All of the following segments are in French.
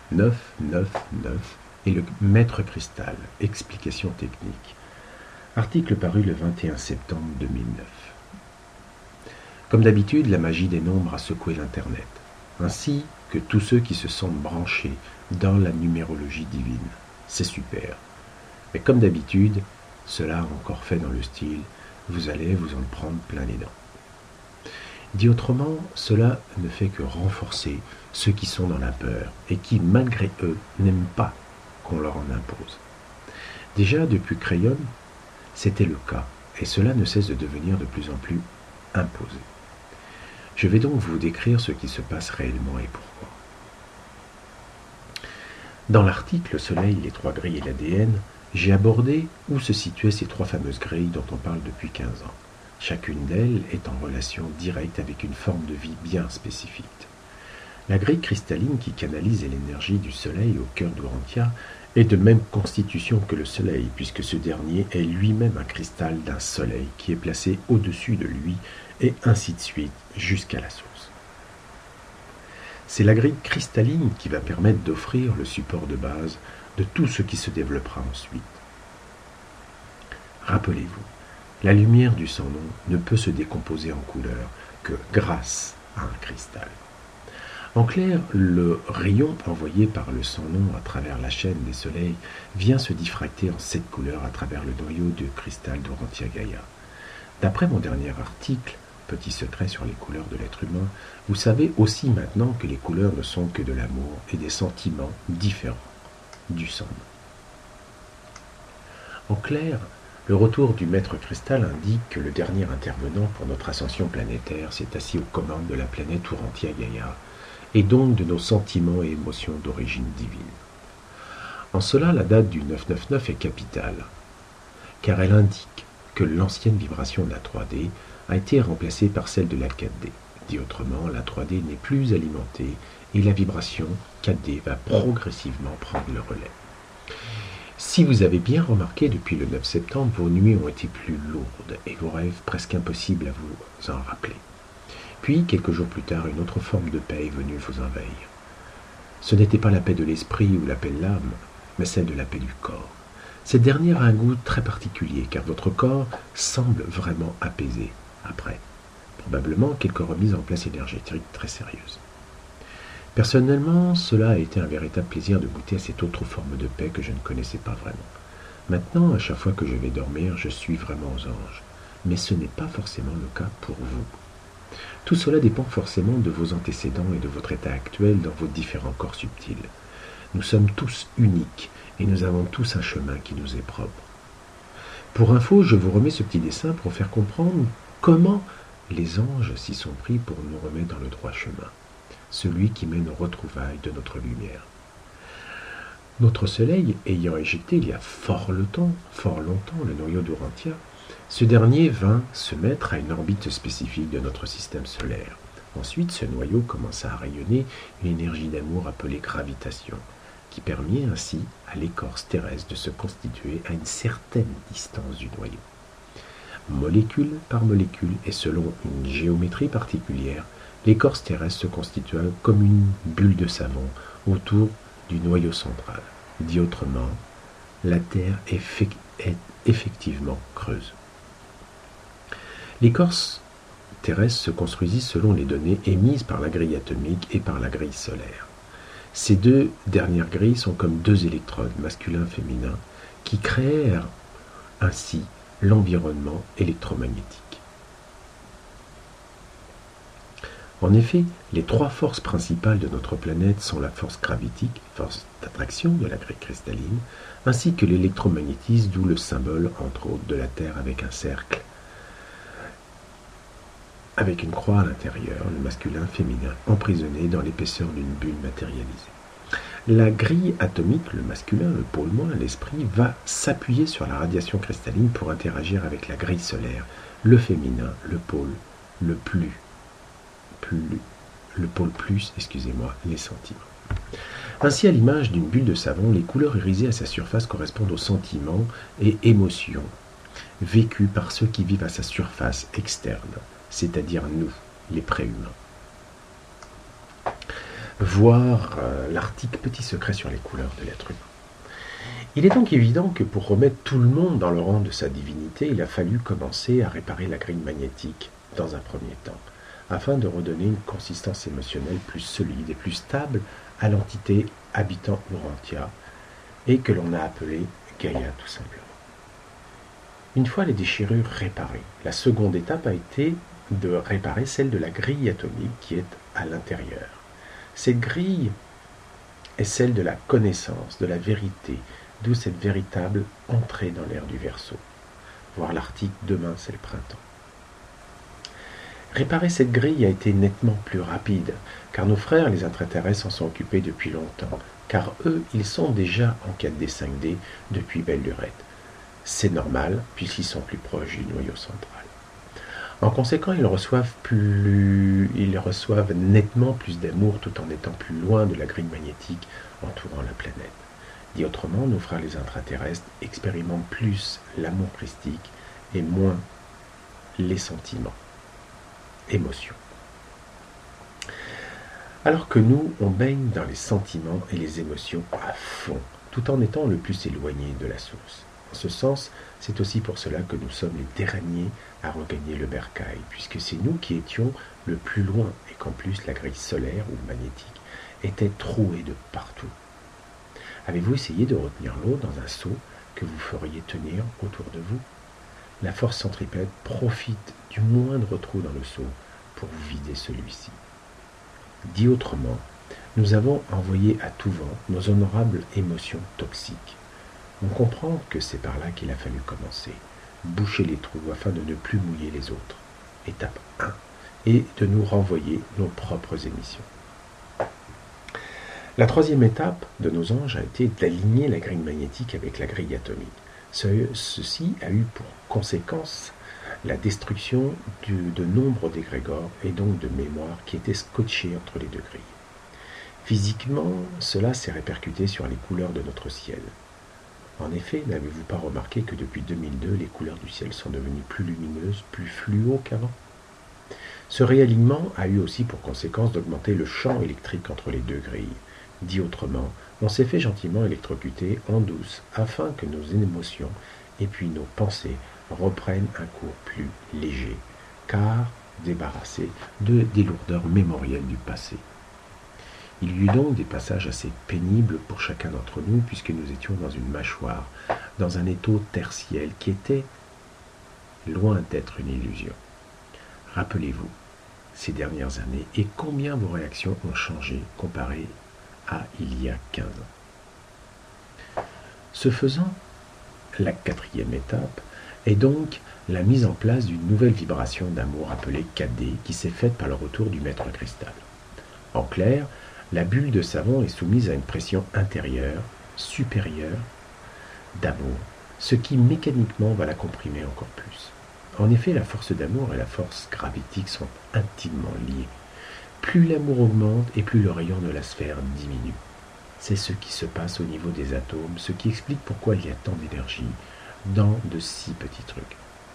9, 9, 9 et le maître cristal. Explication technique. Article paru le 21 septembre 2009. Comme d'habitude, la magie des nombres a secoué l'Internet, ainsi que tous ceux qui se sentent branchés dans la numérologie divine. C'est super. Mais comme d'habitude, cela encore fait dans le style « vous allez vous en prendre plein les dents ». Dit autrement, cela ne fait que renforcer ceux qui sont dans la peur et qui, malgré eux, n'aiment pas qu'on leur en impose. Déjà, depuis Crayon, c'était le cas, et cela ne cesse de devenir de plus en plus imposé. Je vais donc vous décrire ce qui se passe réellement et pourquoi. Dans l'article « Le Soleil, les trois grilles et l'ADN », j'ai abordé où se situaient ces trois fameuses grilles dont on parle depuis 15 ans. Chacune d'elles est en relation directe avec une forme de vie bien spécifique. La grille cristalline qui canalise l'énergie du Soleil au cœur d'Urantia est de même constitution que le Soleil, puisque ce dernier est lui-même un cristal d'un Soleil qui est placé au-dessus de lui, et ainsi de suite jusqu'à la source. C'est la grille cristalline qui va permettre d'offrir le support de base de tout ce qui se développera ensuite. Rappelez-vous, la lumière du sans-nom ne peut se décomposer en couleurs que grâce à un cristal. En clair, le rayon envoyé par le sans-nom à travers la chaîne des soleils vient se diffracter en 7 couleurs à travers le noyau de cristal d'Urantia Gaïa. D'après mon dernier article, Petit secret sur les couleurs de l'être humain, vous savez aussi maintenant que les couleurs ne sont que de l'amour et des sentiments différents du sang. En clair, le retour du maître cristal indique que le dernier intervenant pour notre ascension planétaire s'est assis aux commandes de la planète Urantia Gaïa, et donc de nos sentiments et émotions d'origine divine. En cela, la date du 999 est capitale, car elle indique que l'ancienne vibration de la 3D a été remplacée par celle de la 4D. Dit autrement, la 3D n'est plus alimentée et la vibration 4D va progressivement prendre le relais. Si vous avez bien remarqué depuis le 9 septembre, vos nuits ont été plus lourdes et vos rêves presque impossibles à vous en rappeler. Puis, quelques jours plus tard, une autre forme de paix est venue vous envahir. Ce n'était pas la paix de l'esprit ou la paix de l'âme, mais celle de la paix du corps. Cette dernière a un goût très particulier, car votre corps semble vraiment apaisé après. Probablement quelques remises en place énergétiques très sérieuses. Personnellement, cela a été un véritable plaisir de goûter à cette autre forme de paix que je ne connaissais pas vraiment. Maintenant, à chaque fois que je vais dormir, je suis vraiment aux anges. Mais ce n'est pas forcément le cas pour vous. Tout cela dépend forcément de vos antécédents et de votre état actuel dans vos différents corps subtils. Nous sommes tous uniques et nous avons tous un chemin qui nous est propre. Pour info, je vous remets ce petit dessin pour faire comprendre comment les anges s'y sont pris pour nous remettre dans le droit chemin, celui qui mène aux retrouvailles de notre lumière. Notre Soleil ayant éjecté il y a fort longtemps le noyau d'Urantia, ce dernier vint se mettre à une orbite spécifique de notre système solaire. Ensuite, ce noyau commença à rayonner une énergie d'amour appelée gravitation, qui permit ainsi à l'écorce terrestre de se constituer à une certaine distance du noyau. Molécule par molécule et selon une géométrie particulière, l'écorce terrestre se constitua comme une bulle de savon autour du noyau central. Dit autrement, la Terre est effectivement creuse. L'écorce terrestre se construisit selon les données émises par la grille atomique et par la grille solaire. Ces deux dernières grilles sont comme deux électrodes, masculin-féminin, qui créèrent ainsi l'environnement électromagnétique. En effet, les trois forces principales de notre planète sont la force gravitique, force d'attraction de la grille cristalline, ainsi que l'électromagnétisme, d'où le symbole, entre autres, de la Terre avec un cercle, avec une croix à l'intérieur, le masculin-féminin, emprisonné dans l'épaisseur d'une bulle matérialisée. La grille atomique, le masculin, le pôle moins, l'esprit, va s'appuyer sur la radiation cristalline pour interagir avec la grille solaire, le féminin, le pôle, le pôle plus, les sentiments. Ainsi, à l'image d'une bulle de savon, les couleurs irisées à sa surface correspondent aux sentiments et émotions vécus par ceux qui vivent à sa surface externe, c'est-à-dire nous, les préhumains. voir l'article Petit secret sur les couleurs de l'être humain. Il est donc évident que pour remettre tout le monde dans le rang de sa divinité, il a fallu commencer à réparer la grille magnétique dans un premier temps, afin de redonner une consistance émotionnelle plus solide et plus stable à l'entité habitant Urantia, et que l'on a appelée Gaïa tout simplement. Une fois les déchirures réparées, la seconde étape a été de réparer celle de la grille atomique qui est à l'intérieur. Cette grille est celle de la connaissance, de la vérité, d'où cette véritable entrée dans l'ère du Verseau. Voir l'article Demain c'est le printemps. Réparer cette grille a été nettement plus rapide, car nos frères les intraterrestres s'en sont occupés depuis longtemps, car eux, ils sont déjà en quête des 5D depuis belle lurette. C'est normal, puisqu'ils sont plus proches du noyau central. En conséquent, ils reçoivent nettement plus d'amour tout en étant plus loin de la grille magnétique entourant la planète. Dit autrement, nos frères les intraterrestres expérimentent plus l'amour christique et moins les sentiments, émotions. Alors que nous, on baigne dans les sentiments et les émotions à fond, tout en étant le plus éloigné de la source. En ce sens, c'est aussi pour cela que nous sommes les derniers à regagner le bercail, puisque c'est nous qui étions le plus loin et qu'en plus la grille solaire ou magnétique était trouée de partout. Avez-vous essayé de retenir l'eau dans un seau que vous feriez tenir autour de vous? La force centripète profite du moindre trou dans le seau pour vider celui-ci. Dit autrement, nous avons envoyé à tout vent nos honorables émotions toxiques. On comprend que c'est par là qu'il a fallu commencer, boucher les trous afin de ne plus mouiller les autres. Étape 1, et de nous renvoyer nos propres émissions. La troisième étape de nos anges a été d'aligner la grille magnétique avec la grille atomique. Ceci a eu pour conséquence la destruction de nombre d'égrégores et donc de mémoires qui étaient scotchés entre les deux grilles. Physiquement, cela s'est répercuté sur les couleurs de notre ciel. En effet, n'avez-vous pas remarqué que depuis 2002, les couleurs du ciel sont devenues plus lumineuses, plus fluo qu'avant? Ce réalignement a eu aussi pour conséquence d'augmenter le champ électrique entre les deux grilles. Dit autrement, on s'est fait gentiment électrocuter en douce afin que nos émotions et puis nos pensées reprennent un cours plus léger, car débarrassés des lourdeurs mémorielles du passé. Il y eut donc des passages assez pénibles pour chacun d'entre nous, puisque nous étions dans une mâchoire, dans un étau tertiel qui était loin d'être une illusion. Rappelez-vous ces dernières années et combien vos réactions ont changé comparé à il y a 15 ans. Ce faisant, la quatrième étape est donc la mise en place d'une nouvelle vibration d'amour appelée 4D qui s'est faite par le retour du maître cristal. En clair, la bulle de savon est soumise à une pression intérieure, supérieure, d'amour, ce qui mécaniquement va la comprimer encore plus. En effet, la force d'amour et la force gravitique sont intimement liées. Plus l'amour augmente et plus le rayon de la sphère diminue. C'est ce qui se passe au niveau des atomes, ce qui explique pourquoi il y a tant d'énergie dans de si petits trucs.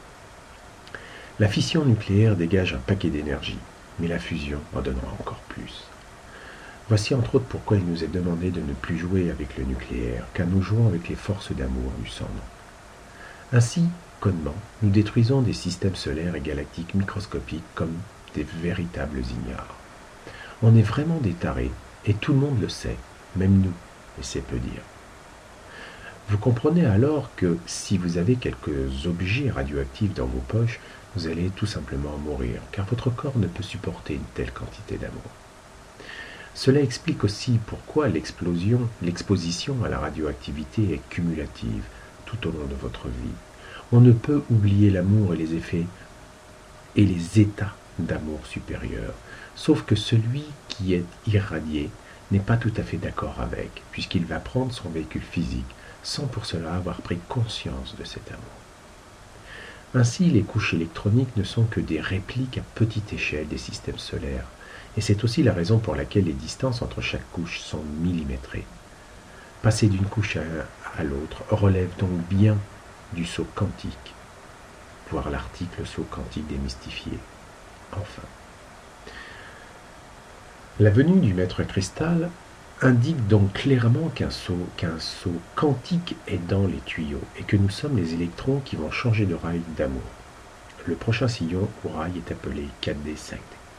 La fission nucléaire dégage un paquet d'énergie, mais la fusion en donnera encore plus. Voici entre autres pourquoi il nous est demandé de ne plus jouer avec le nucléaire, car nous jouons avec les forces d'amour du sang. Ainsi, connement, nous détruisons des systèmes solaires et galactiques microscopiques comme des véritables ignares. On est vraiment des tarés, et tout le monde le sait, même nous, et c'est peu dire. Vous comprenez alors que si vous avez quelques objets radioactifs dans vos poches, vous allez tout simplement mourir, car votre corps ne peut supporter une telle quantité d'amour. Cela explique aussi pourquoi l'exposition à la radioactivité est cumulative tout au long de votre vie. On ne peut oublier l'amour et les effets et les états d'amour supérieur, sauf que celui qui est irradié n'est pas tout à fait d'accord avec, puisqu'il va prendre son véhicule physique sans pour cela avoir pris conscience de cet amour. Ainsi, les couches électroniques ne sont que des répliques à petite échelle des systèmes solaires, et c'est aussi la raison pour laquelle les distances entre chaque couche sont millimétrées. Passer d'une couche à l'autre relève donc bien du saut quantique, voir l'article saut quantique démystifié. Enfin, La venue du maître cristal indique donc clairement qu'un saut quantique est dans les tuyaux et que nous sommes les électrons qui vont changer de rail d'amour. Le prochain sillon au rail est appelé 4D, 5D.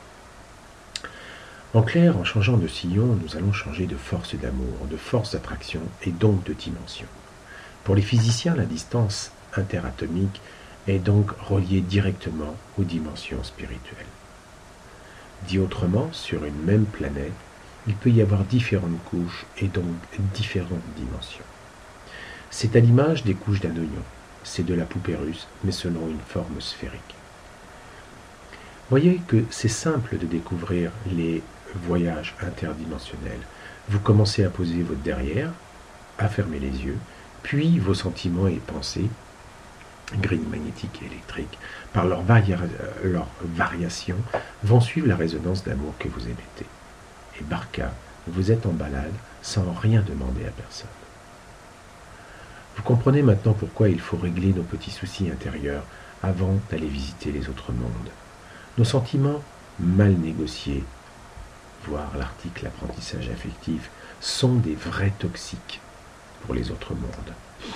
En clair, en changeant de sillon, nous allons changer de force d'amour, de force d'attraction et donc de dimension. Pour les physiciens, la distance interatomique est donc reliée directement aux dimensions spirituelles. Dit autrement, sur une même planète, il peut y avoir différentes couches et donc différentes dimensions. C'est à l'image des couches d'un oignon. C'est de la poupée russe, mais selon une forme sphérique. Voyez que c'est simple de découvrir les voyages interdimensionnels. Vous commencez à poser votre derrière, à fermer les yeux, puis vos sentiments et pensées, grilles magnétiques et électriques, par leur variation, vont suivre la résonance d'amour que vous émettez. Et barca, vous êtes en balade sans rien demander à personne. Vous comprenez maintenant pourquoi il faut régler nos petits soucis intérieurs avant d'aller visiter les autres mondes. Nos sentiments mal négociés, voire l'article apprentissage affectif, sont des vrais toxiques pour les autres mondes.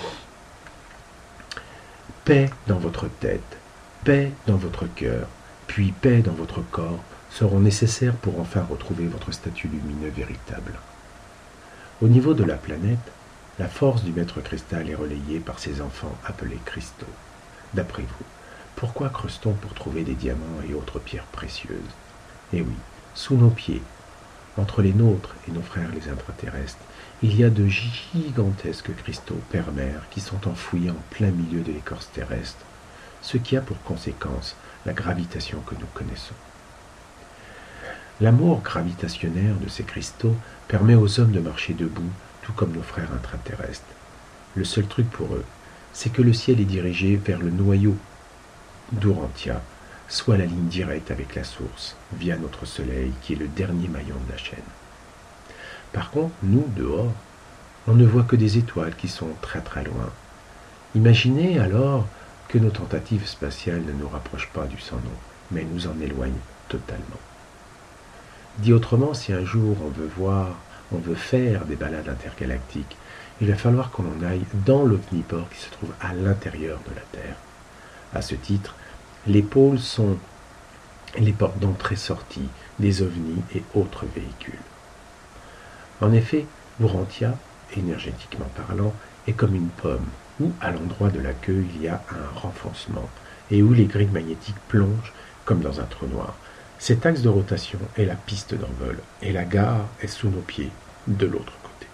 Paix dans votre tête, paix dans votre cœur, puis paix dans votre corps seront nécessaires pour enfin retrouver votre statut lumineux véritable. Au niveau de la planète, la force du maître cristal est relayée par ses enfants appelés cristaux. D'après vous, pourquoi creuse-t-on pour trouver des diamants et autres pierres précieuses? Eh oui, sous nos pieds, entre les nôtres et nos frères les intraterrestres, il y a de gigantesques cristaux père-mère qui sont enfouis en plein milieu de l'écorce terrestre, ce qui a pour conséquence la gravitation que nous connaissons. L'amour gravitationnaire de ces cristaux permet aux hommes de marcher debout, tout comme nos frères intraterrestres. Le seul truc pour eux, c'est que le ciel est dirigé vers le noyau d'Urantia, soit la ligne directe avec la source, via notre Soleil, qui est le dernier maillon de la chaîne. Par contre, nous, dehors, on ne voit que des étoiles qui sont très très loin. Imaginez alors que nos tentatives spatiales ne nous rapprochent pas du sans nom, mais nous en éloignent totalement. Dit autrement, si un jour on veut faire des balades intergalactiques, il va falloir qu'on en aille dans l'Omniport qui se trouve à l'intérieur de la Terre. À ce titre, les pôles sont les portes d'entrée-sortie des ovnis et autres véhicules. En effet, Urantia, énergétiquement parlant, est comme une pomme, où à l'endroit de la queue il y a un renfoncement, et où les grilles magnétiques plongent comme dans un trou noir. Cet axe de rotation est la piste d'envol, et la gare est sous nos pieds, de l'autre côté.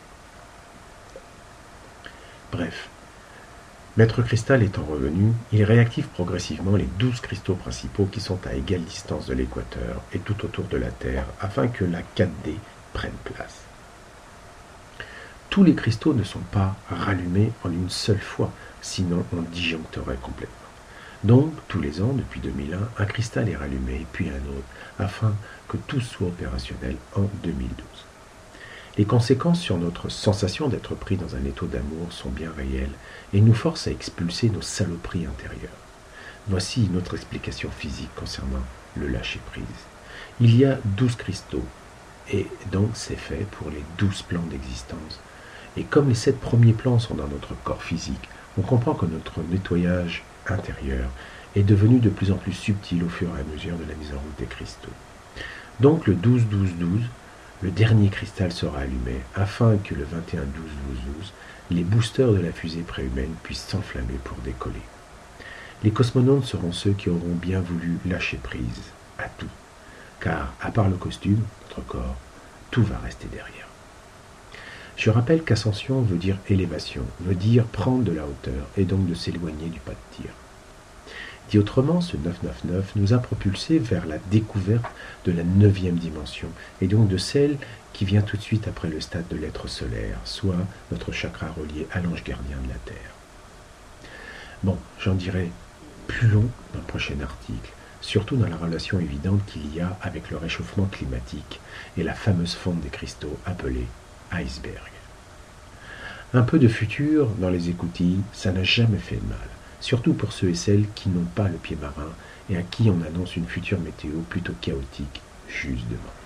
Bref, Maître Cristal étant revenu, il réactive progressivement les 12 cristaux principaux qui sont à égale distance de l'équateur et tout autour de la Terre, afin que la 4D prenne place. Tous les cristaux ne sont pas rallumés en une seule fois, sinon on disjoncterait complètement. Donc, tous les ans, depuis 2001, un cristal est rallumé, puis un autre, afin que tout soit opérationnel en 2012. Les conséquences sur notre sensation d'être pris dans un étau d'amour sont bien réelles et nous forcent à expulser nos saloperies intérieures. Voici une autre explication physique concernant le lâcher-prise. Il y a 12 cristaux, et donc c'est fait pour les 12 plans d'existence. Et comme les 7 premiers plans sont dans notre corps physique, on comprend que notre nettoyage intérieur est devenu de plus en plus subtil au fur et à mesure de la mise en route des cristaux. Donc le 12-12-12, le dernier cristal sera allumé afin que le 21-12-12-12, les boosters de la fusée préhumaine puissent s'enflammer pour décoller. Les cosmonautes seront ceux qui auront bien voulu lâcher prise à tout, car à part le costume, notre corps, tout va rester derrière. Je rappelle qu'ascension veut dire élévation, veut dire prendre de la hauteur et donc de s'éloigner du pas de tir. Dit autrement, ce 999 nous a propulsés vers la découverte de la 9e dimension, et donc de celle qui vient tout de suite après le stade de l'être solaire, soit notre chakra relié à l'ange gardien de la Terre. Bon, j'en dirai plus long dans le prochain article, surtout dans la relation évidente qu'il y a avec le réchauffement climatique et la fameuse fonte des cristaux appelée iceberg. Un peu de futur dans les écoutilles, ça n'a jamais fait de mal. Surtout pour ceux et celles qui n'ont pas le pied marin et à qui on annonce une future météo plutôt chaotique juste demain.